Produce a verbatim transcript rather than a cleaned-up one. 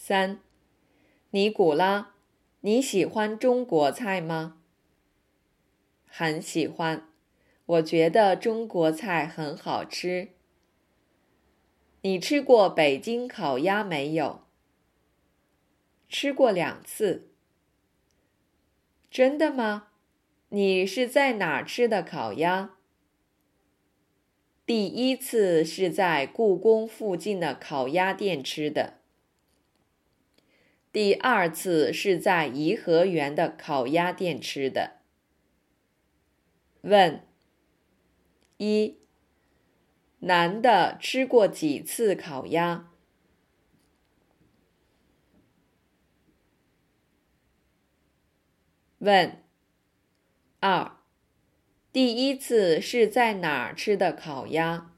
三，尼古拉，你喜欢中国菜吗？很喜欢，我觉得中国菜很好吃。你吃过北京烤鸭没有？吃过两次。真的吗？你是在哪吃的烤鸭？第一次是在故宫附近的烤鸭店吃的。第二次是在颐和园的烤鸭店吃的。问：一，男的吃过几次烤鸭？问：二，第一次是在哪儿吃的烤鸭？